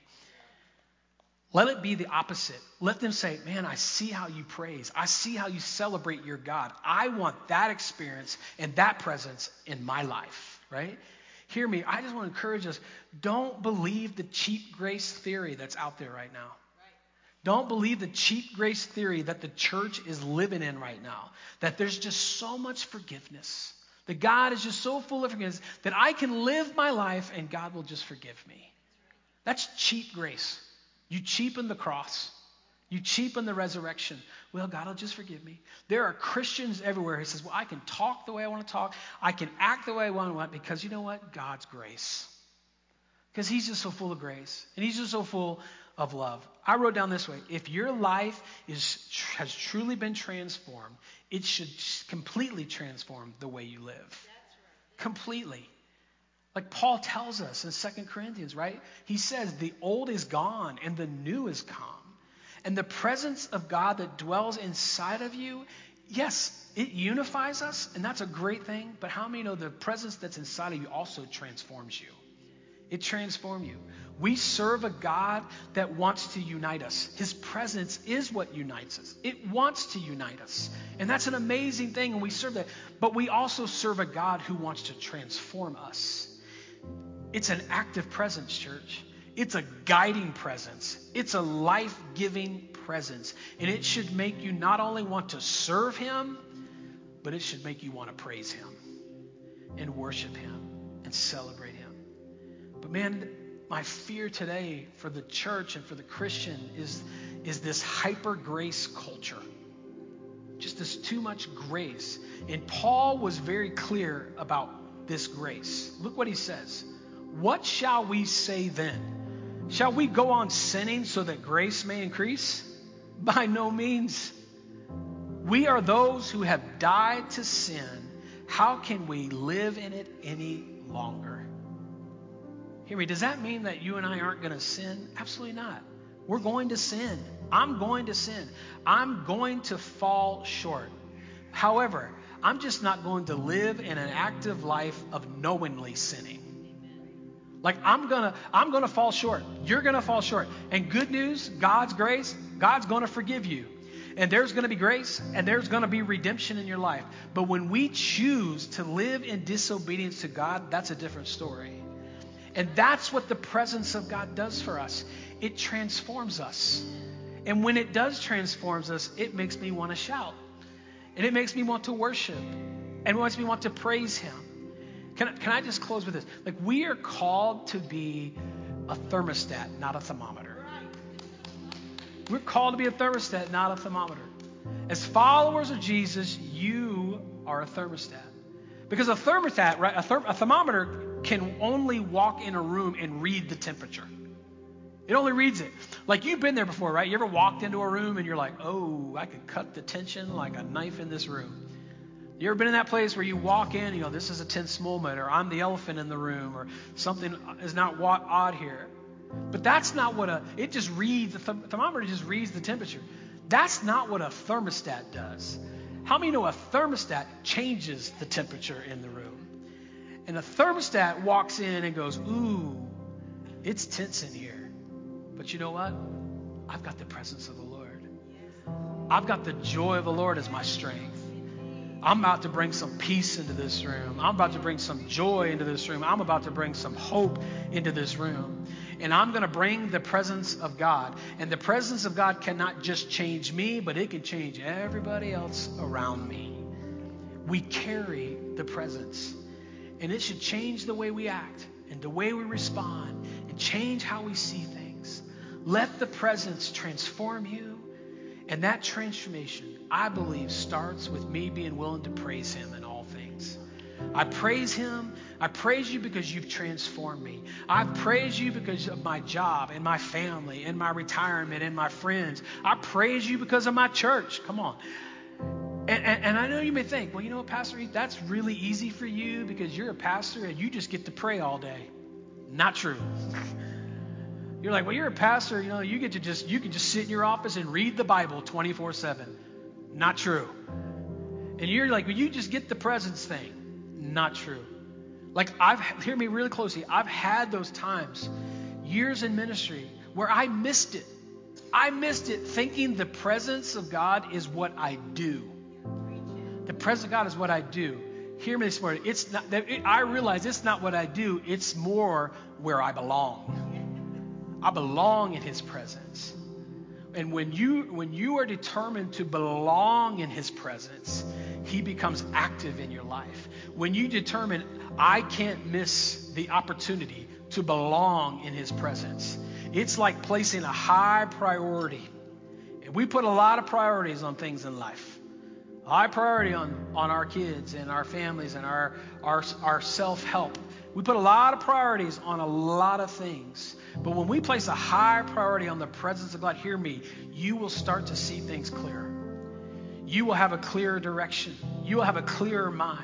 Let it be the opposite. Let them say, man, I see how you praise. I see how you celebrate your God. I want that experience and that presence in my life, right? Hear me. I just want to encourage us. Don't believe the cheap grace theory that's out there right now. Don't believe the cheap grace theory that the church is living in right now. That there's just so much forgiveness. That God is just so full of forgiveness that I can live my life and God will just forgive me. That's cheap grace. You cheapen the cross. You cheapen the resurrection. Well, God will just forgive me. There are Christians everywhere who says, well, I can talk the way I want to talk. I can act the way I want to act because you know what? God's grace. Because he's just so full of grace. And he's just so full of love. I wrote down this way. If your life is has truly been transformed, it should completely transform the way you live. That's right. Completely. Like Paul tells us in Second Corinthians, right? He says the old is gone and the new is come. And the presence of God that dwells inside of you, yes, it unifies us, and that's a great thing. But how many know the presence that's inside of you also transforms you? It transforms you. We serve a God that wants to unite us. His presence is what unites us. It wants to unite us. And that's an amazing thing, and we serve that. But we also serve a God who wants to transform us. It's an active presence, church. It's a guiding presence. It's a life-giving presence. And it should make you not only want to serve him, but it should make you want to praise him and worship him and celebrate him. But man, my fear today for the church and for the Christian is, is this hyper grace culture. Just this too much grace. And Paul was very clear about this grace. Look what he says. What shall we say then? Shall we go on sinning so that grace may increase? By no means. We are those who have died to sin. How can we live in it any longer? Hear me, does that mean that you and I aren't going to sin? Absolutely not. We're going to sin. I'm going to sin. I'm going to fall short. However, I'm just not going to live in an active life of knowingly sinning. Like I'm gonna, I'm gonna fall short. You're gonna fall short. And good news, God's grace, God's gonna forgive you. And there's gonna be grace and there's gonna be redemption in your life. But when we choose to live in disobedience to God, that's a different story. And that's what the presence of God does for us. It transforms us. And when it does transform us, it makes me want to shout. And it makes me want to worship. And it makes me want to praise him. Can I, can I just close with this? Like, we are called to be a thermostat, not a thermometer. We're called to be a thermostat, not a thermometer. As followers of Jesus, you are a thermostat. Because a thermostat, right, a, therm, a thermometer can only walk in a room and read the temperature. It only reads it. Like, you've been there before, right? You ever walked into a room and you're like, oh, I could cut the tension like a knife in this room. You ever been in that place where you walk in, you know, this is a tense moment, or I'm the elephant in the room, or something is not odd here. But that's not what a, it just reads, the th- thermometer just reads the temperature. That's not what a thermostat does. How many know a thermostat changes the temperature in the room? And a thermostat walks in and goes, ooh, it's tense in here. But you know what? I've got the presence of the Lord. I've got the joy of the Lord as my strength. I'm about to bring some peace into this room. I'm about to bring some joy into this room. I'm about to bring some hope into this room. And I'm going to bring the presence of God. And the presence of God cannot just change me, but it can change everybody else around me. We carry the presence. And it should change the way we act and the way we respond and change how we see things. Let the presence transform you. And that transformation, I believe, starts with me being willing to praise him in all things. I praise him. I praise you because you've transformed me. I praise you because of my job and my family and my retirement and my friends. I praise you because of my church. Come on. And, and, and I know you may think, well, you know what, Pastor, that's really easy for you because you're a pastor and you just get to pray all day. Not true. You're like, well, you're a pastor, you know, you get to just, you can just sit in your office and read the Bible twenty-four seven. Not true. And you're like, well, you just get the presence thing. Not true. Like, I've, hear me really closely. I've had those times, years in ministry, where I missed it. I missed it thinking the presence of God is what I do. The presence of God is what I do. Hear me this morning. It's not, it, I realize it's not what I do. It's more where I belong. I belong in his presence. And when you when you are determined to belong in his presence, he becomes active in your life. When you determine, I can't miss the opportunity to belong in his presence, it's like placing a high priority. And we put a lot of priorities on things in life. High priority on, on our kids and our families and our, our, our self-help. We put a lot of priorities on a lot of things. But when we place a high priority on the presence of God, hear me, you will start to see things clearer. You will have a clearer direction. You will have a clearer mind.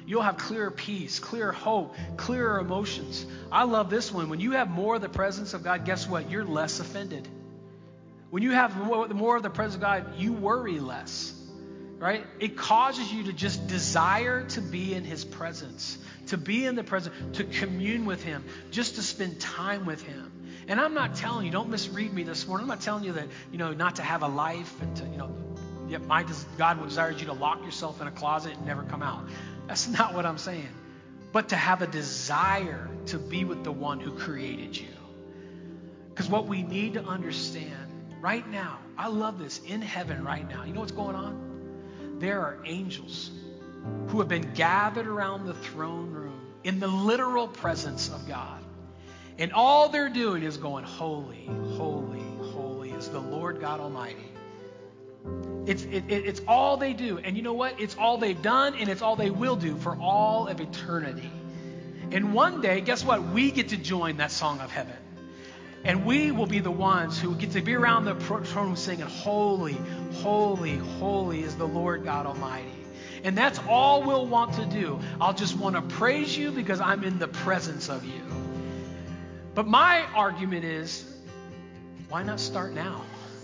You'll have clearer peace, clearer hope, clearer emotions. I love this one. When you have more of the presence of God, guess what? You're less offended. When you have more, more of the presence of God, you worry less, right? It causes you to just desire to be in his presence, to be in the presence, to commune with him, just to spend time with him. And I'm not telling you, don't misread me this morning. I'm not telling you that, you know, not to have a life and to, you know, yeah, my God desires you to lock yourself in a closet and never come out. That's not what I'm saying. But to have a desire to be with the one who created you. Because what we need to understand right now, I love this, in heaven right now, you know what's going on? There are angels who have been gathered around the throne room in the literal presence of God. And all they're doing is going, holy, holy, holy is the Lord God Almighty. It's, it, it, it's all they do. And you know what? It's all they've done, and it's all they will do for all of eternity. And one day, guess what? We get to join that song of heaven. And we will be the ones who get to be around the throne room singing, holy, holy, holy is the Lord God Almighty. And that's all we'll want to do. I'll just want to praise you because I'm in the presence of you. But my argument is, why not start now?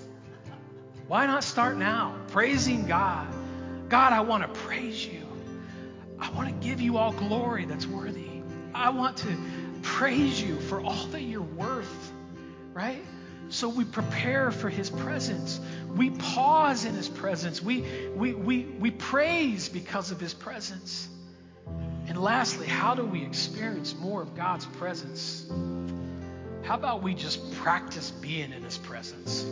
Why not start now? Praising God. God, I want to praise you. I want to give you all glory that's worthy. I want to praise you for all that you're worth, right? So we prepare for his presence. We pause in his presence. We, we, we, we praise because of his presence. And lastly, how do we experience more of God's presence? How about we just practice being in his presence?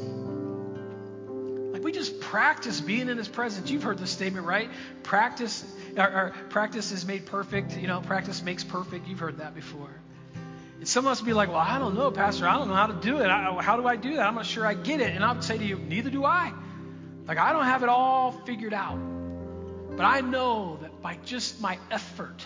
Like we just practice being in his presence. You've heard this statement, right? Practice, or, or practice is made perfect. You know, practice makes perfect. You've heard that before. And some of us be like, well, I don't know, Pastor. I don't know how to do it. I, how do I do that? I'm not sure I get it. And I would say to you, neither do I. Like, I don't have it all figured out. But I know that by just my effort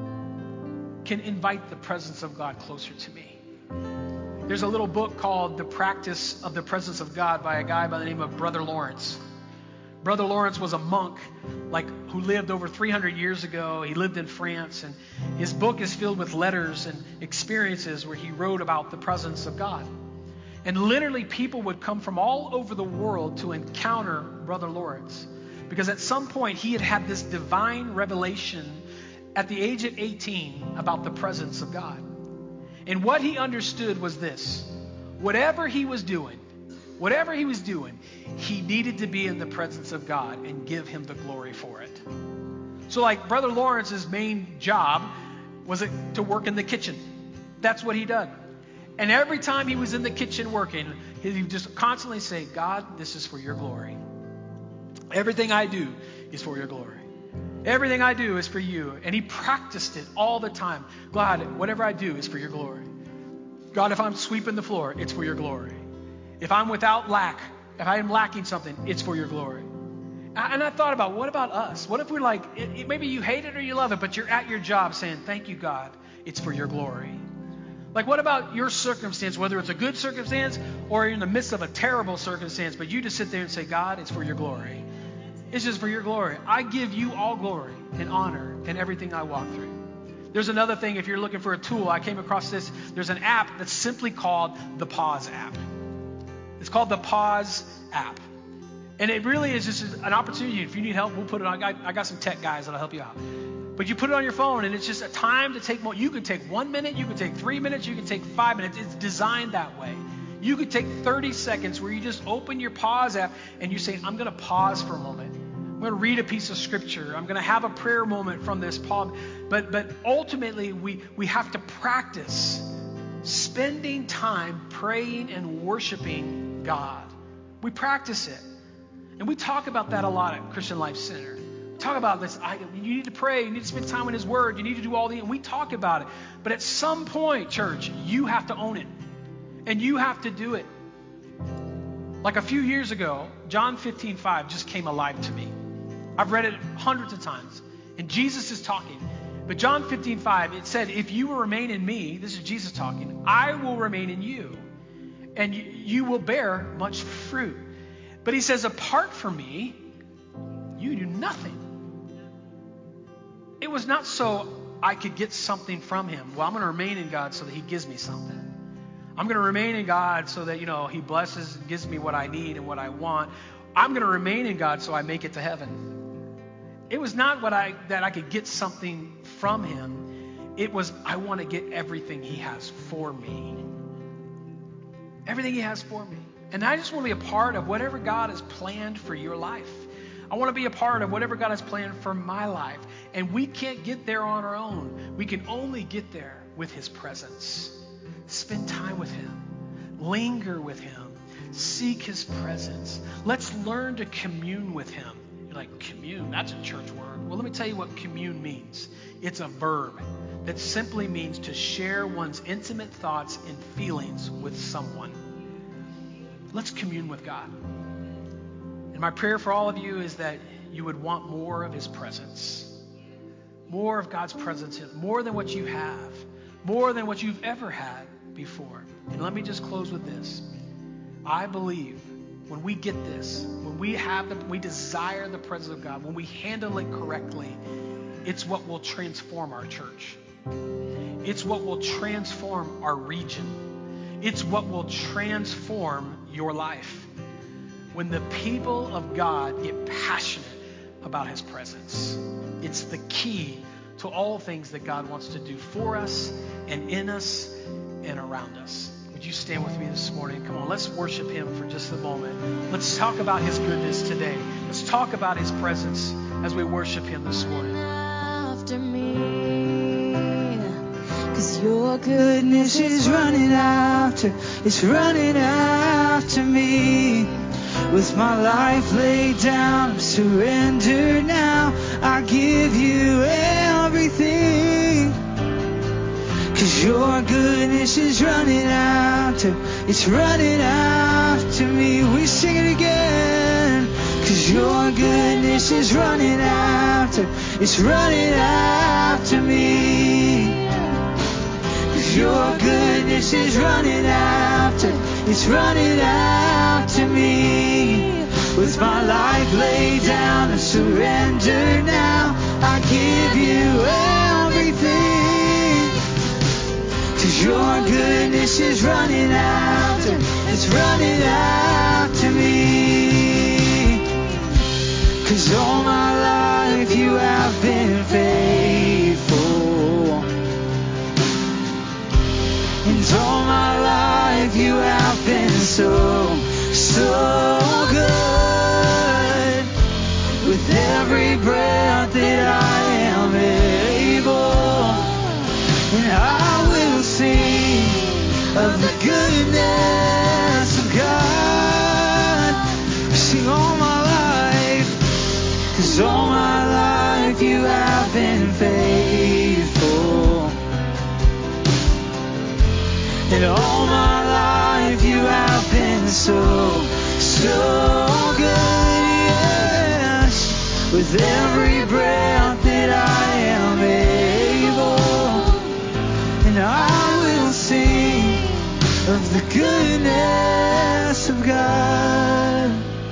can invite the presence of God closer to me. There's a little book called The Practice of the Presence of God by a guy by the name of Brother Lawrence. Brother Lawrence was a monk like who lived over three hundred years ago. He lived in France, and his book is filled with letters and experiences where he wrote about the presence of God. And literally people would come from all over the world to encounter Brother Lawrence because at some point he had had this divine revelation at the age of eighteen about the presence of God. And what he understood was this: whatever he was doing, whatever he was doing, he needed to be in the presence of God and give him the glory for it. So like Brother Lawrence's main job was to work in the kitchen. That's what he did. And every time he was in the kitchen working, he would just constantly say, God, this is for your glory. Everything I do is for your glory. Everything I do is for you. And he practiced it all the time. God, whatever I do is for your glory. God, if I'm sweeping the floor, it's for your glory. If I'm without lack, if I am lacking something, it's for your glory. And I thought about, what about us? What if we're like, it, it, maybe you hate it or you love it, but you're at your job saying, thank you, God, it's for your glory. Like, what about your circumstance, whether it's a good circumstance or you're in the midst of a terrible circumstance, but you just sit there and say, God, it's for your glory. It's just for your glory. I give you all glory and honor in everything I walk through. There's another thing, if you're looking for a tool, I came across this. There's an app that's simply called the Pause app. It's called the Pause app. And it really is just an opportunity. If you need help, we'll put it on. I got, I got some tech guys that'll help you out. But you put it on your phone, and it's just a time to take more. You can take one minute, you can take three minutes, you can take five minutes. It's designed that way. You could take thirty seconds where you just open your Pause app and you say, I'm going to pause for a moment. I'm going to read a piece of scripture. I'm going to have a prayer moment from this pause. But but ultimately, we, we have to practice spending time praying and worshiping God. We practice it. And we talk about that a lot at Christian Life Center. We talk about this. I, you need to pray. You need to spend time in His Word. You need to do all the, and we talk about it. But at some point, church, you have to own it. And you have to do it. Like a few years ago, John fifteen five just came alive to me. I've read it hundreds of times. And Jesus is talking. But John fifteen five, it said, if you will remain in me, this is Jesus talking, I will remain in you. And you, you will bear much fruit. But he says, apart from me, you do nothing. it was not so I could get something from him. Well, I'm going to remain in God so that he gives me something. I'm going to remain in God so that, you know, he blesses and gives me what I need and what I want. I'm going to remain in God so I make it to heaven. It was not what I that I could get something from him. It was, I want to get everything he has for me. Everything he has for me. And I just want to be a part of whatever God has planned for your life. I want to be a part of whatever God has planned for my life. And we can't get there on our own. We can only get there with his presence. Spend time with him. Linger with him. Seek his presence. Let's learn to commune with him. You're like, commune? That's a church word. Well, let me tell you what commune means. It's a verb that simply means to share one's intimate thoughts and feelings with someone. Let's commune with God. And my prayer for all of you is that you would want more of his presence. More of God's presence, more than what you have, more than what you've ever had before. And let me just close with this. I believe when we get this, when we have the, we desire the presence of God, when we handle it correctly, it's what will transform our church. It's what will transform our region. It's what will transform your life. When the people of God get passionate about his presence, it's the key to all things that God wants to do for us and in us and around us. Would you stand with me this morning? Come on, let's worship him for just a moment. Let's talk about his goodness today. Let's talk about his presence as we worship him this morning.
After me, 'cause your goodness is running after, it's running after me. With my life laid down, I'm surrendered now. I give you everything. 'Cause your goodness is running after, it's running after me. We sing it again. 'Cause your goodness is running after, it's running after me. 'Cause your goodness is running after, it's running after me. With my life laid down and surrendered now, I give you everything. 'Cause your goodness is running after, it's running after me. 'Cause all my life you have been faithful. And all my life you have been so, so good. With every breath that I am able, and I will sing of the goodness of God. Sing all my life, 'cause all my life you have been faithful. And all my life you have been so, so good, yes. With every breath that I am able, and I will sing of the goodness of God.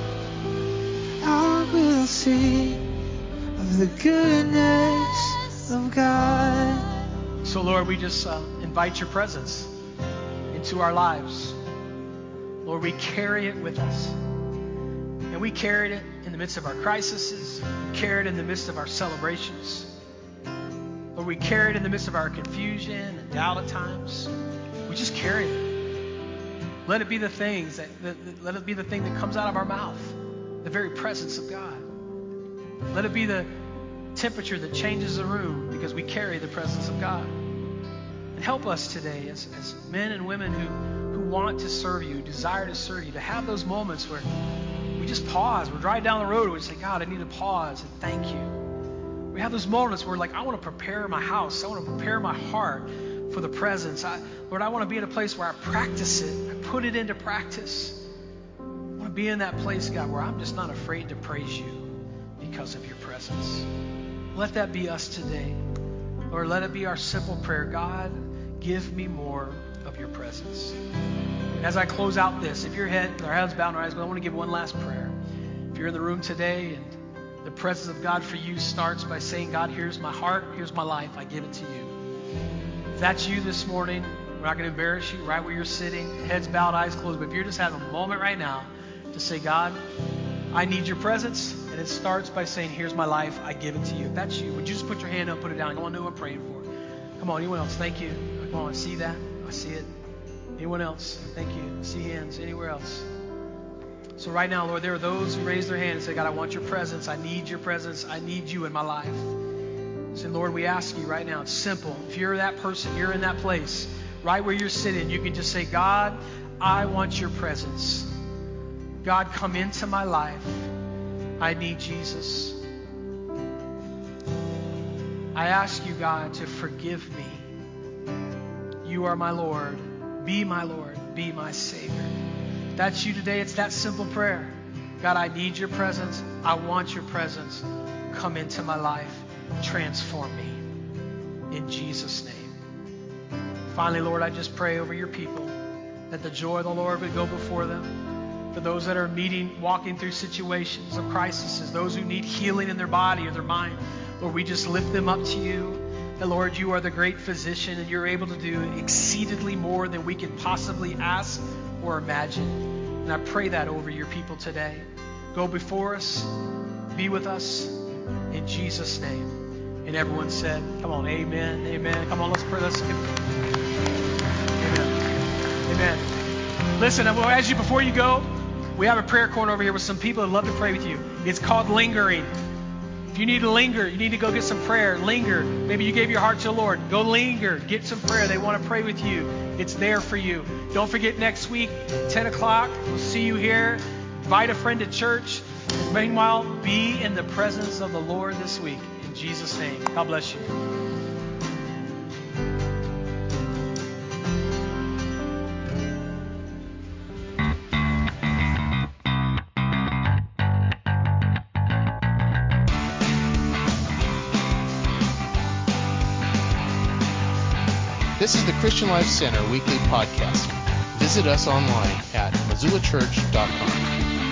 I will sing of the goodness of God.
So Lord, we just uh, invite your presence into our lives. Lord, we carry it with us. And we carried it in the midst of our crises. We carry it in the midst of our celebrations. Lord, we carry it in the midst of our confusion and doubt at times. We just carry it. Let it be the things that, that, that let it be the thing that comes out of our mouth, the very presence of God. Let it be the temperature that changes the room because we carry the presence of God. And help us today as, as men and women who, who want to serve you, desire to serve you, to have those moments where we just pause. We're driving down the road and we say, God, I need to pause and thank you. We have those moments where like, I want to prepare my house. I want to prepare my heart for the presence. I, Lord, I want to be in a place where I practice it. I put it into practice. I want to be in that place, God, where I'm just not afraid to praise you because of your presence. Let that be us today. Lord, let it be our simple prayer. God, give me more of your presence. And as I close out this, if your head, our heads bowed and our eyes, I want to give one last prayer. If you're in the room today and The presence of God for you starts by saying, God, here's my heart, here's my life, I give it to you. If that's you this morning, we're not going to embarrass you right where you're sitting, heads bowed, eyes closed, but if you're just having a moment right now to say, God, I need your presence, and it starts by saying, here's my life, I give it to you. If that's you, would you just put your hand up, put it down? I want to know who I'm praying for. Come on, anyone else? Thank you. Come on, I see that. I see it. Anyone else? Thank you. I see hands. Anywhere else? So right now, Lord, there are those who raise their hand and say, God, I want your presence. I need your presence. I need you in my life. So Lord, we ask you right now, it's simple. If you're that person, you're in that place, right where you're sitting, you can just say, God, I want your presence. God, come into my life. I need Jesus. I ask you, God, to forgive me. You are my Lord. Be my Lord. Be my Savior. If that's you today, it's that simple prayer. God, I need your presence. I want your presence. Come into my life. Transform me. In Jesus' name. Finally, Lord, I just pray over your people that the joy of the Lord would go before them. For those that are meeting, walking through situations of crises, those who need healing in their body or their mind, Lord, we just lift them up to you. That, Lord, you are the great physician and you're able to do exceedingly more than we could possibly ask or imagine. And I pray that over your people today. Go before us. Be with us. In Jesus' name. And everyone said, come on, amen, amen. Come on, let's pray. Let's give. Amen. Amen. Listen, as you, before you go, we have a prayer corner over here with some people that love to pray with you. It's called Lingering. If you need to linger, you need to go get some prayer. Linger. Maybe you gave your heart to the Lord. Go linger. Get some prayer. They want to pray with you. It's there for you. Don't forget next week, ten o'clock. We'll see you here. Invite a friend to church. Meanwhile, be in the presence of the Lord this week. In Jesus' name. God bless you.
This is the Christian Life Center weekly podcast. Visit us online at missoula church dot com.